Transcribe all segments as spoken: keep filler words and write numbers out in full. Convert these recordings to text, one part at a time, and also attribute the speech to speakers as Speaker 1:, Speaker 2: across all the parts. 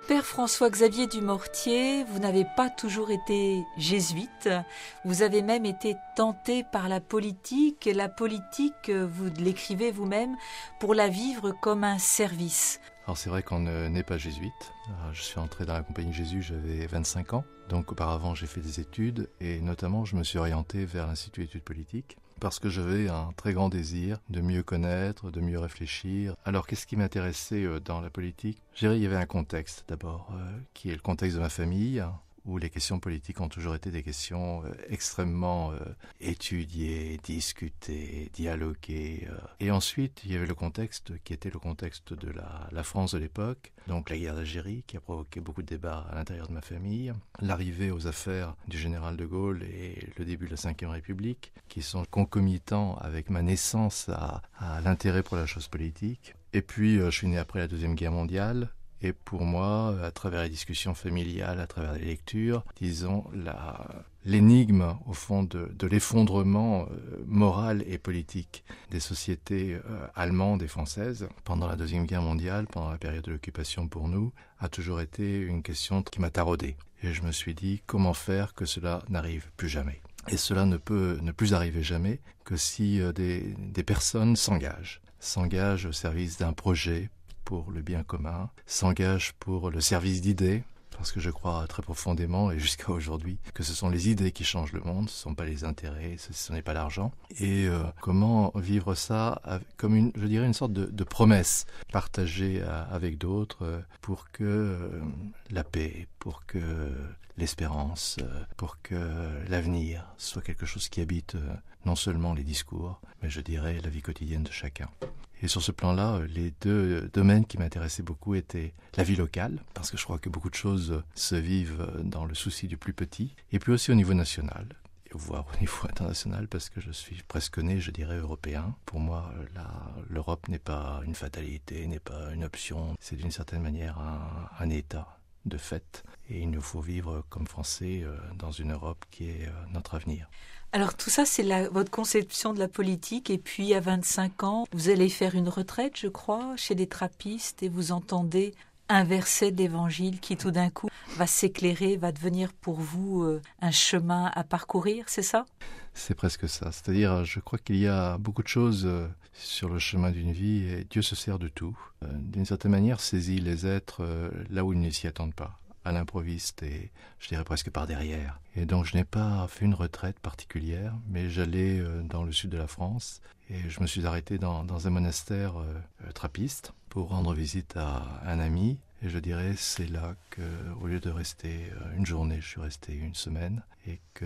Speaker 1: Père François-Xavier Dumortier, vous n'avez pas toujours été jésuite, vous avez même été tenté par la politique. La politique, vous l'écrivez vous-même, pour la vivre comme un service.
Speaker 2: Alors c'est vrai qu'on n'est pas jésuite. Je suis entré dans la Compagnie de Jésus, j'avais vingt-cinq ans. Donc auparavant j'ai fait des études et notamment je me suis orienté vers l'Institut d'études politiques parce que j'avais un très grand désir de mieux connaître, de mieux réfléchir. Alors qu'est-ce qui m'intéressait dans la politique ? Je dirais qu'il y avait un contexte d'abord, euh, qui est le contexte de ma famille, où les questions politiques ont toujours été des questions euh, extrêmement euh, étudiées, discutées, dialoguées. Euh. Et ensuite, il y avait le contexte qui était le contexte de la, la France de l'époque, donc la guerre d'Algérie qui a provoqué beaucoup de débats à l'intérieur de ma famille, l'arrivée aux affaires du général de Gaulle et le début de la Cinquième République, qui sont concomitants avec ma naissance à, à l'intérêt pour la chose politique. Et puis, euh, je suis né après la Deuxième Guerre mondiale. Et pour moi, à travers les discussions familiales, à travers les lectures, disons, la, l'énigme, au fond, de, de l'effondrement euh, moral et politique des sociétés euh, allemandes et françaises pendant la Deuxième Guerre mondiale, pendant la période de l'occupation pour nous, a toujours été une question qui m'a taraudé. Et je me suis dit, comment faire que cela n'arrive plus jamais ? Et cela ne peut ne plus arriver jamais que si euh, des, des personnes s'engagent, s'engagent au service d'un projet, pour le bien commun, s'engage pour le service d'idées, parce que je crois très profondément, et jusqu'à aujourd'hui, que ce sont les idées qui changent le monde, ce ne sont pas les intérêts, ce, ce n'est pas l'argent. Et euh, comment vivre ça comme, une, je dirais, une sorte de, de promesse partagée à, avec d'autres euh, pour que euh, la paix, pour que l'espérance, euh, pour que l'avenir soit quelque chose qui habite euh, non seulement les discours, mais je dirais la vie quotidienne de chacun. Et sur ce plan-là, les deux domaines qui m'intéressaient beaucoup étaient la vie locale, parce que je crois que beaucoup de choses se vivent dans le souci du plus petit, et puis aussi au niveau national, voire au niveau international, parce que je suis presque né, je dirais, européen. Pour moi, la, l'Europe n'est pas une fatalité, n'est pas une option, c'est d'une certaine manière un, un état de fait. Et il nous faut vivre comme Français dans une Europe qui est notre avenir.
Speaker 1: Alors tout ça, c'est la, votre conception de la politique. Et puis à vingt-cinq ans, vous allez faire une retraite, je crois, chez les trappistes, et vous entendez un verset d'évangile qui tout d'un coup va s'éclairer, va devenir pour vous euh, un chemin à parcourir, c'est ça ?
Speaker 2: C'est presque ça. C'est-à-dire, je crois qu'il y a beaucoup de choses euh, sur le chemin d'une vie et Dieu se sert de tout. Euh, d'une certaine manière, saisit les êtres euh, là où ils ne s'y attendent pas, à l'improviste et je dirais presque par derrière. Et donc je n'ai pas fait une retraite particulière, mais j'allais euh, dans le sud de la France et je me suis arrêté dans, dans un monastère euh, trappiste pour rendre visite à un ami. Et je dirais c'est là que, au lieu de rester une journée, je suis resté une semaine et que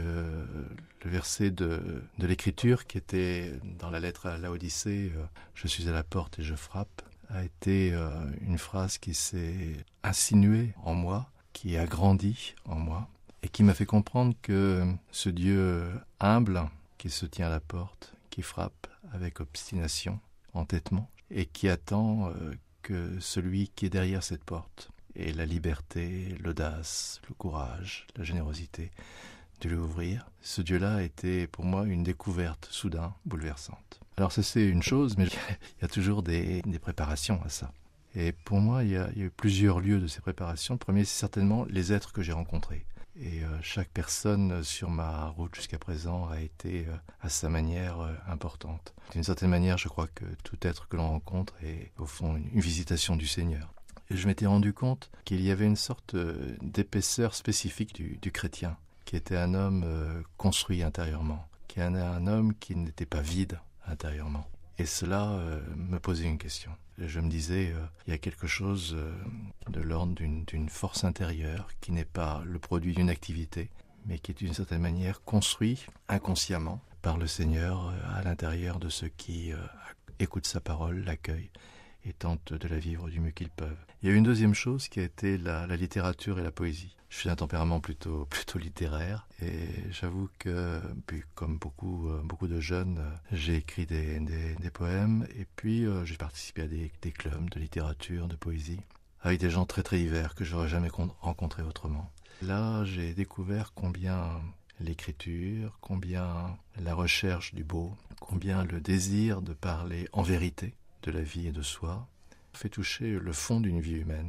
Speaker 2: le verset de, de l'écriture qui était dans la lettre à Laodicée, euh, je suis à la porte et je frappe, a été euh, une phrase qui s'est insinuée en moi, qui a grandi en moi et qui m'a fait comprendre que ce Dieu humble qui se tient à la porte, qui frappe avec obstination, entêtement et qui attend euh, que celui qui est derrière cette porte ait la liberté, l'audace, le courage, la générosité de lui ouvrir. Ce Dieu-là a été pour moi une découverte soudain bouleversante. Alors ça c'est une chose, mais il y a toujours des, des préparations à ça. Et pour moi, il y, a, il y a eu plusieurs lieux de ces préparations. Le premier, c'est certainement les êtres que j'ai rencontrés. Et euh, chaque personne sur ma route jusqu'à présent a été euh, à sa manière euh, importante. D'une certaine manière, je crois que tout être que l'on rencontre est au fond une, une visitation du Seigneur. Et je m'étais rendu compte qu'il y avait une sorte euh, d'épaisseur spécifique du, du chrétien, qui était un homme euh, construit intérieurement, qui est un, un homme qui n'était pas vide intérieurement. Et cela euh, me posait une question. Je me disais, euh, il y a quelque chose euh, de l'ordre d'une, d'une force intérieure qui n'est pas le produit d'une activité, mais qui est d'une certaine manière construit inconsciemment par le Seigneur euh, à l'intérieur de ceux qui euh, écoutent sa parole, l'accueillent et tentent de la vivre du mieux qu'ils peuvent. Il y a une deuxième chose qui a été la, la littérature et la poésie. Je suis d'un tempérament plutôt, plutôt littéraire et j'avoue que, puis comme beaucoup, euh, beaucoup de jeunes, euh, j'ai écrit des, des, des poèmes et puis euh, j'ai participé à des, des clubs de littérature, de poésie, avec des gens très très divers que j'aurais jamais rencontrés autrement. Là, j'ai découvert combien l'écriture, combien la recherche du beau, combien le désir de parler en vérité de la vie et de soi fait toucher le fond d'une vie humaine.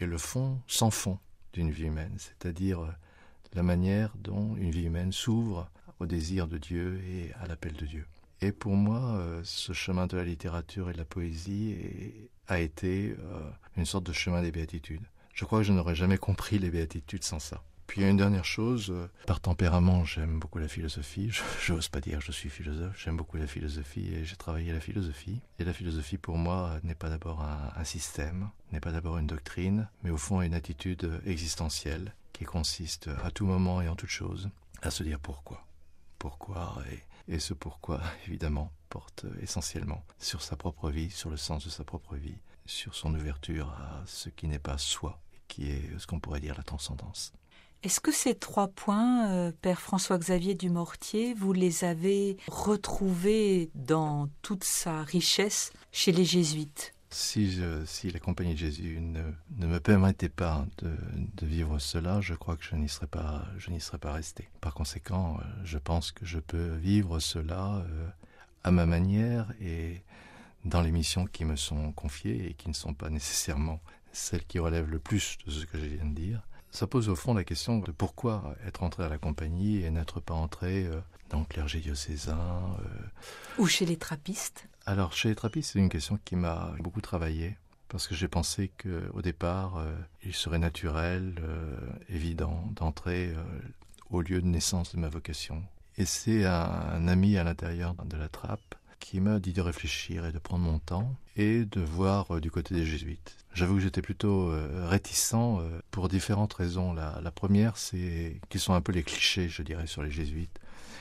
Speaker 2: est le fond sans fond d'une vie humaine, c'est-à-dire la manière dont une vie humaine s'ouvre au désir de Dieu et à l'appel de Dieu. Et pour moi, ce chemin de la littérature et de la poésie est, a été euh, une sorte de chemin des béatitudes. Je crois que je n'aurais jamais compris les béatitudes sans ça. Puis il y a une dernière chose, euh, par tempérament, j'aime beaucoup la philosophie. Je n'ose pas dire que je suis philosophe, j'aime beaucoup la philosophie et j'ai travaillé la philosophie. Et la philosophie, pour moi, n'est pas d'abord un, un système, n'est pas d'abord une doctrine, mais au fond une attitude existentielle qui consiste à tout moment et en toute chose à se dire pourquoi. Pourquoi et, et ce pourquoi, évidemment, porte essentiellement sur sa propre vie, sur le sens de sa propre vie, sur son ouverture à ce qui n'est pas soi, et qui est ce qu'on pourrait dire la transcendance.
Speaker 1: Est-ce que ces trois points, euh, Père François-Xavier Dumortier, vous les avez retrouvés dans toute sa richesse chez les jésuites ?
Speaker 2: Si, je, si la Compagnie de Jésus ne, ne me permettait pas de, de vivre cela, je crois que je n'y serais pas, je n'y serais pas resté. Par conséquent, je pense que je peux vivre cela euh, à ma manière et dans les missions qui me sont confiées et qui ne sont pas nécessairement celles qui relèvent le plus de ce que je viens de dire. Ça pose au fond la question de pourquoi être entré à la Compagnie et n'être pas entré euh, dans le clergé diocésain. Euh...
Speaker 1: Ou chez les trappistes.
Speaker 2: Alors, chez les trappistes, c'est une question qui m'a beaucoup travaillé, parce que j'ai pensé qu'au départ, euh, il serait naturel, euh, évident, d'entrer euh, au lieu de naissance de ma vocation. Et c'est un, un ami à l'intérieur de la trappe qui m'a dit de réfléchir et de prendre mon temps et de voir euh, du côté des jésuites. J'avoue que j'étais plutôt euh, réticent euh, pour différentes raisons. La, la première, c'est qu'ils sont un peu les clichés, je dirais, sur les jésuites.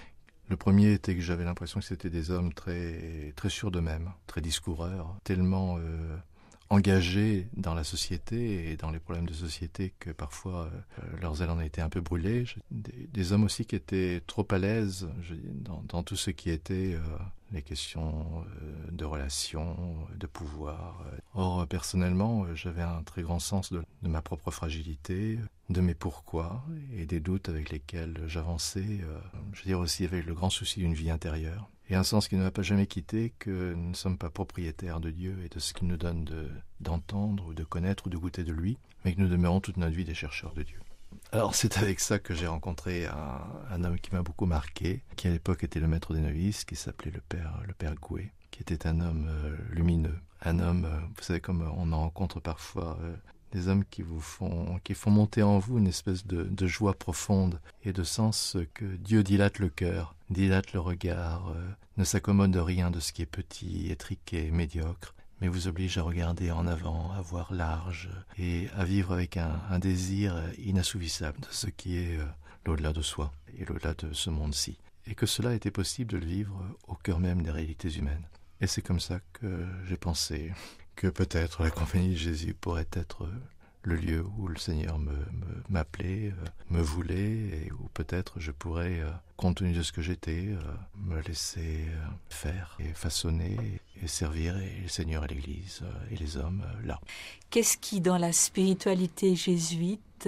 Speaker 2: Le premier était que j'avais l'impression que c'était des hommes très, très sûrs d'eux-mêmes, très discoureurs, tellement euh, engagés dans la société et dans les problèmes de société que parfois euh, leurs ailes en étaient un peu brûlées. Des, des hommes aussi qui étaient trop à l'aise je, dans, dans tout ce qui était euh, les questions euh, de relations, de pouvoir. Or, personnellement, j'avais un très grand sens de, de ma propre fragilité, de mes pourquoi et des doutes avec lesquels j'avançais. Euh, je veux dire aussi avec le grand souci d'une vie intérieure. Et un sens qui ne m'a pas jamais quitté, que nous ne sommes pas propriétaires de Dieu et de ce qu'il nous donne de, d'entendre ou de connaître ou de goûter de lui, mais que nous demeurons toute notre vie des chercheurs de Dieu. Alors c'est avec ça que j'ai rencontré un, un homme qui m'a beaucoup marqué, qui à l'époque était le maître des novices, qui s'appelait le père, le père Gouet, qui était un homme euh, lumineux, un homme, euh, vous savez comme on en rencontre parfois, euh, des hommes qui vous font, qui font monter en vous une espèce de, de joie profonde et de sens que Dieu dilate le cœur, dilate le regard, euh, ne s'accommode de rien de ce qui est petit, étriqué, médiocre, mais vous oblige à regarder en avant, à voir large et à vivre avec un, un désir inassouvissable de ce qui est euh, l'au-delà de soi et l'au-delà de ce monde-ci. Et que cela était possible de le vivre au cœur même des réalités humaines. Et c'est comme ça que j'ai pensé que peut-être la Compagnie de Jésus pourrait être le lieu où le Seigneur me, me, m'appelait, me voulait, et où peut-être je pourrais, compte tenu de ce que j'étais, me laisser faire et façonner et servir et le Seigneur et l'Église et les hommes là.
Speaker 1: Qu'est-ce qui, dans la spiritualité jésuite,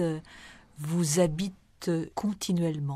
Speaker 1: vous habite continuellement ?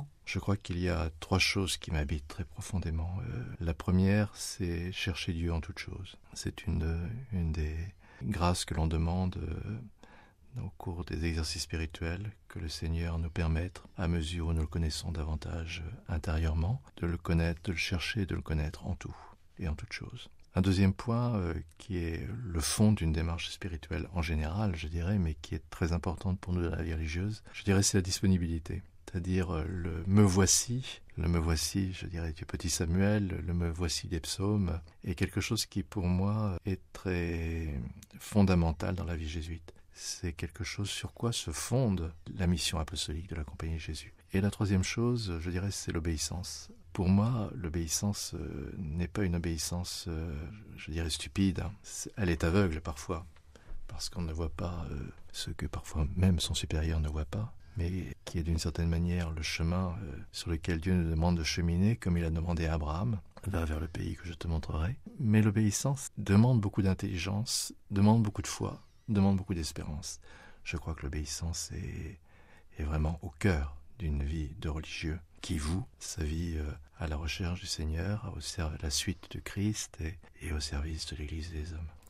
Speaker 2: Je crois qu'il y a trois choses qui m'habitent très profondément. Euh, la première, c'est chercher Dieu en toutes choses. C'est une, une des grâces que l'on demande euh, au cours des exercices spirituels, que le Seigneur nous permette, à mesure où nous le connaissons davantage euh, intérieurement, de le connaître, de le chercher, de le connaître en tout et en toutes choses. Un deuxième point euh, qui est le fond d'une démarche spirituelle en général, je dirais, mais qui est très importante pour nous dans la vie religieuse, je dirais c'est la disponibilité. C'est-à-dire le « me voici », le « me voici », je dirais, du petit Samuel, le « me voici » des psaumes, est quelque chose qui, pour moi, est très fondamental dans la vie jésuite. C'est quelque chose sur quoi se fonde la mission apostolique de la Compagnie de Jésus. Et la troisième chose, je dirais, c'est l'obéissance. Pour moi, l'obéissance euh, n'est pas une obéissance, euh, je dirais, stupide. Elle est aveugle parfois, parce qu'on ne voit pas euh, ce que parfois même son supérieur ne voit pas, mais qui est d'une certaine manière le chemin euh, sur lequel Dieu nous demande de cheminer, comme il a demandé à Abraham, va vers le pays que je te montrerai. Mais l'obéissance demande beaucoup d'intelligence, demande beaucoup de foi, demande beaucoup d'espérance. Je crois que l'obéissance est, est vraiment au cœur d'une vie de religieux qui voue sa vie euh, à la recherche du Seigneur, au service, à la suite de Christ et, et au service de l'Église des hommes.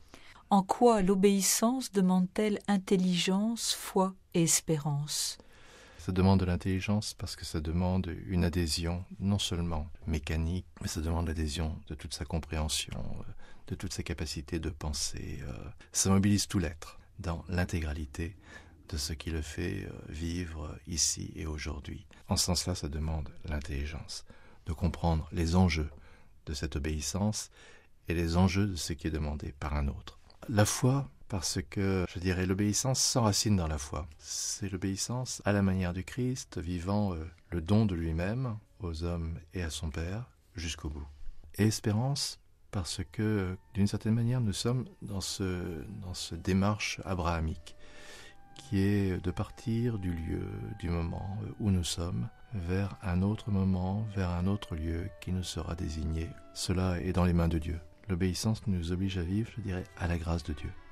Speaker 1: En quoi l'obéissance demande-t-elle intelligence, foi et espérance ?
Speaker 2: Ça demande de l'intelligence parce que ça demande une adhésion non seulement mécanique, mais ça demande l'adhésion de toute sa compréhension, de toutes ses capacités de penser. Ça mobilise tout l'être dans l'intégralité de ce qui le fait vivre ici et aujourd'hui. En ce sens-là, ça demande l'intelligence, de comprendre les enjeux de cette obéissance et les enjeux de ce qui est demandé par un autre. La foi, parce que, je dirais, l'obéissance s'enracine dans la foi. C'est l'obéissance à la manière du Christ, vivant euh, le don de lui-même aux hommes et à son Père jusqu'au bout. Et espérance, parce que, d'une certaine manière, nous sommes dans ce, dans ce démarche abrahamique, qui est de partir du lieu, du moment où nous sommes, vers un autre moment, vers un autre lieu qui nous sera désigné. Cela est dans les mains de Dieu. L'obéissance nous oblige à vivre, je dirais, à la grâce de Dieu.